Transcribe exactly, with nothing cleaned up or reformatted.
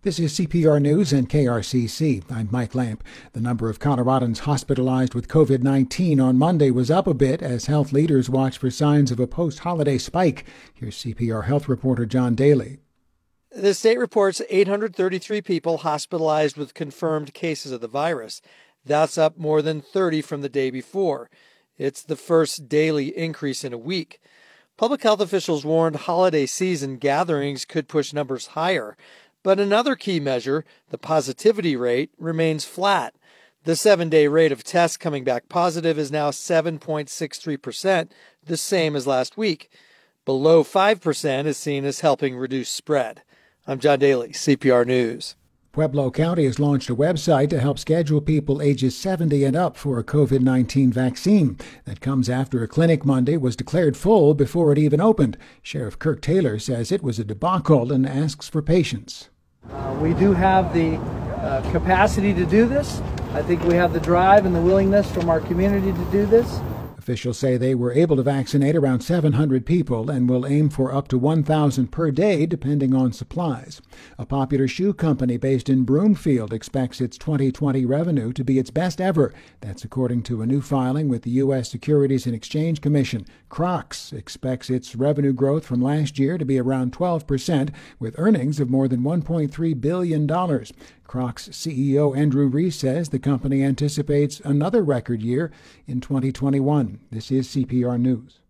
This is C P R News and K R C C. I'm Mike Lamp. The number of Coloradans hospitalized with COVID nineteen on Monday was up a bit as health leaders watch for signs of a post-holiday spike. Here's C P R health reporter John Daly. The state reports eight hundred thirty-three people hospitalized with confirmed cases of the virus. That's up more than thirty from the day before. It's the first daily increase in a week. Public health officials warned holiday season gatherings could push numbers higher. But another key measure, the positivity rate, remains flat. The seven-day rate of tests coming back positive is now seven point six three percent, the same as last week. Below five percent is seen as helping reduce spread. I'm John Daly, C P R News. Pueblo County has launched a website to help schedule people ages seventy and up for a COVID nineteen vaccine. That comes after a clinic Monday was declared full before it even opened. Sheriff Kirk Taylor says it was a debacle and asks for patience. Uh, we do have the uh, capacity to do this. I think we have the drive and the willingness from our community to do this. Officials say they were able to vaccinate around seven hundred people and will aim for up to one thousand per day, depending on supplies. A popular shoe company based in Broomfield expects its twenty twenty revenue to be its best ever. That's according to a new filing with the U S Securities and Exchange Commission. Crocs expects its revenue growth from last year to be around twelve percent, with earnings of more than one point three billion dollars. Crocs C E O Andrew Rees says the company anticipates another record year in twenty twenty-one. This is C P R News.